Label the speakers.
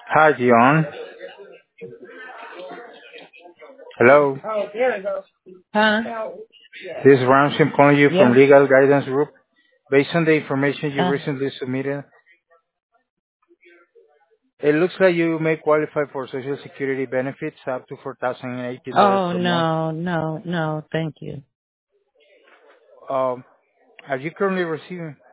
Speaker 1: Hi, Dion. Hello.
Speaker 2: Huh?
Speaker 1: This is Ramsey. I'm calling you from
Speaker 2: Yes.
Speaker 1: Legal Guidance Group. Based on the information you
Speaker 2: Uh,
Speaker 1: recently submitted, it looks like you may qualify for Social Security benefits up to $4,080
Speaker 2: oh
Speaker 1: per month.
Speaker 2: no. Thank you.
Speaker 1: Um, are you currently receiving?